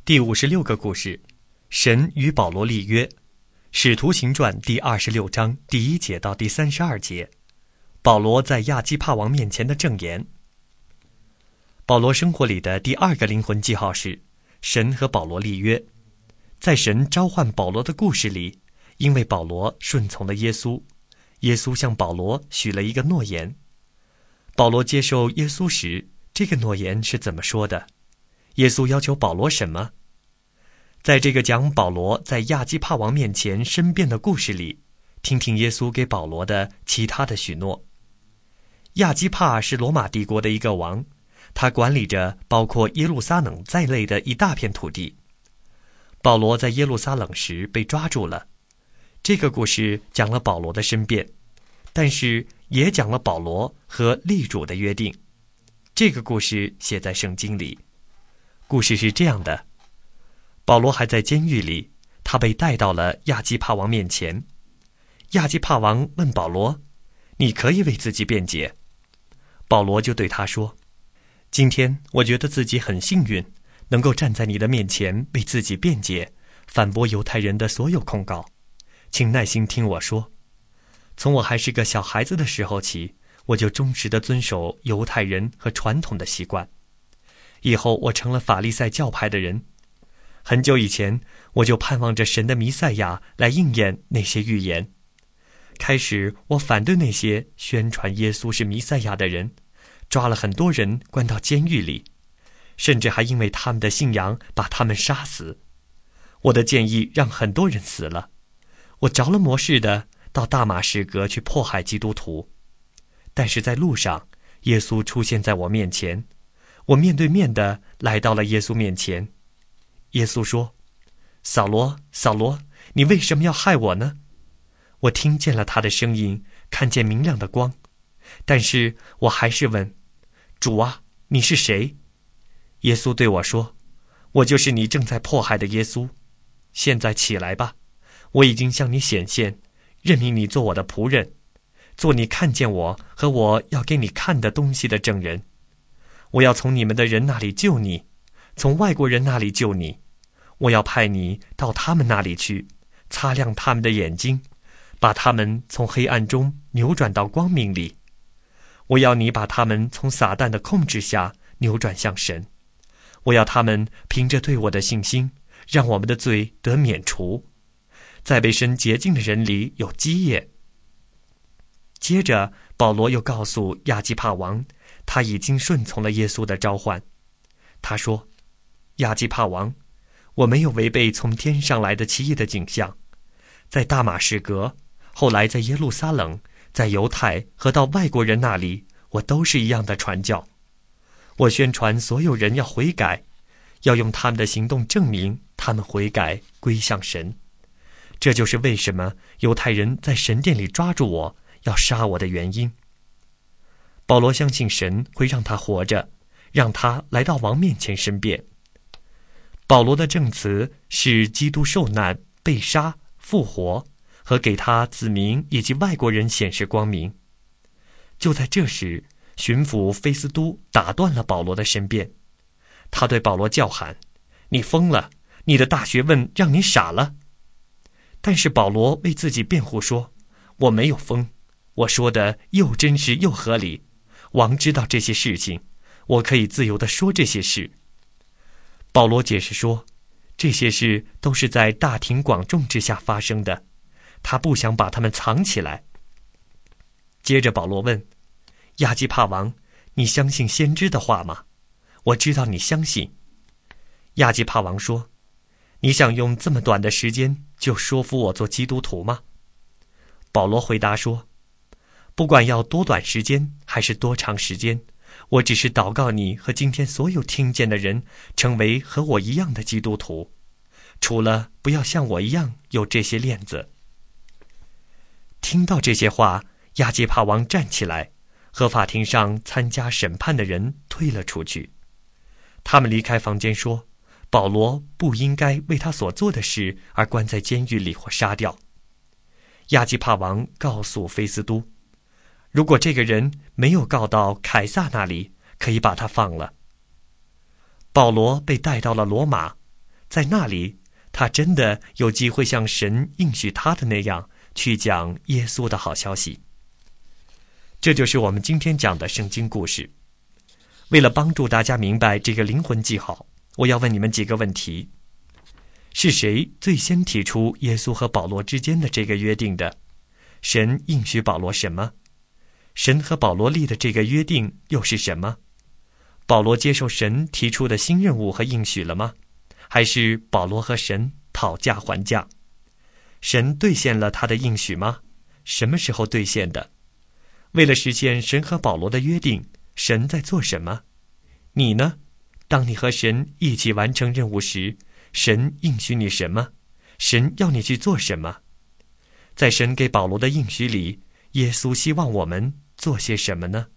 第56个故事，神与保罗立约。使徒行传第26章第1节到第32节，保罗在亚基帕王面前的证言。保罗生活里的第二个灵魂记号是神和保罗立约。在神召唤保罗的故事里，因为保罗顺从了耶稣，耶稣向保罗许了一个诺言。保罗接受耶稣时，这个诺言是怎么说的？耶稣要求保罗什么？在这个讲保罗在亚基帕王面前申辩的故事里，听听耶稣给保罗的其他的许诺。亚基帕是罗马帝国的一个王，他管理着包括耶路撒冷在内的一大片土地。保罗在耶路撒冷时被抓住了。这个故事讲了保罗的申辩，但是也讲了保罗和立主的约定。这个故事写在圣经里。故事是这样的：保罗还在监狱里，他被带到了亚基帕王面前。亚基帕王问保罗：“你可以为自己辩解？”保罗就对他说：“今天我觉得自己很幸运，能够站在你的面前为自己辩解，反驳犹太人的所有控告。请耐心听我说。从我还是个小孩子的时候起，我就忠实地遵守犹太人和传统的习惯。以后我成了法利赛教派的人。很久以前，我就盼望着神的弥赛亚来应验那些预言。开始我反对那些宣传耶稣是弥赛亚的人，抓了很多人关到监狱里，甚至还因为他们的信仰把他们杀死。我的建议让很多人死了。我着了魔似的到大马士革去迫害基督徒。但是在路上，耶稣出现在我面前，我面对面的来到了耶稣面前。耶稣说：“扫罗，扫罗，你为什么要害我呢？”我听见了他的声音，看见明亮的光，但是我还是问：“主啊，你是谁？”耶稣对我说：“我就是你正在迫害的耶稣。现在起来吧，我已经向你显现，任命你做我的仆人，做你看见我和我要给你看的东西的证人。我要从你们的人那里救你，从外国人那里救你。我要派你到他们那里去，擦亮他们的眼睛，把他们从黑暗中扭转到光明里。我要你把他们从撒旦的控制下扭转向神。我要他们凭着对我的信心，让我们的罪得免除，在被神洁净的人里有基业。”接着保罗又告诉亚基帕王，他已经顺从了耶稣的召唤。他说：“亚基帕王，我没有违背从天上来的奇异的景象。在大马士革，后来在耶路撒冷，在犹太和到外国人那里，我都是一样的传教。我宣传所有人要悔改，要用他们的行动证明他们悔改归向神。这就是为什么犹太人在神殿里抓住我，要杀我的原因。”保罗相信神会让他活着，让他来到王面前申辩。保罗的证词是基督受难、被杀、复活，和给他子民以及外国人显示光明。就在这时，巡抚菲斯都打断了保罗的申辩。他对保罗叫喊：“你疯了！你的大学问让你傻了！”但是保罗为自己辩护说：“我没有疯，我说的又真实又合理。王知道这些事情，我可以自由地说这些事。”保罗解释说，这些事都是在大庭广众之下发生的，他不想把他们藏起来。接着保罗问：“亚基帕王，你相信先知的话吗？我知道你相信。”亚基帕王说：“你想用这么短的时间就说服我做基督徒吗？”保罗回答说：“不管要多短时间还是多长时间，我只是祷告你和今天所有听见的人成为和我一样的基督徒，除了不要像我一样有这些链子。”听到这些话，亚基帕王站起来，和法庭上参加审判的人退了出去。他们离开房间说，保罗不应该为他所做的事而关在监狱里或杀掉。亚基帕王告诉菲斯都，如果这个人没有告到凯撒那里，可以把他放了。保罗被带到了罗马， 在那里，他真的有机会像神应许他的那样去讲耶稣的好消息。这就是我们今天讲的圣经故事。为了帮助大家明白这个灵魂记号，我要问你们几个问题：是谁最先提出耶稣和保罗之间的这个约定的？神应许保罗什么？神和保罗立的这个约定又是什么？保罗接受神提出的新任务和应许了吗？还是保罗和神讨价还价？神兑现了他的应许吗？什么时候兑现的？为了实现神和保罗的约定，神在做什么？你呢？当你和神一起完成任务时，神应许你什么？神要你去做什么？在神给保罗的应许里，耶稣希望我们做些什么呢？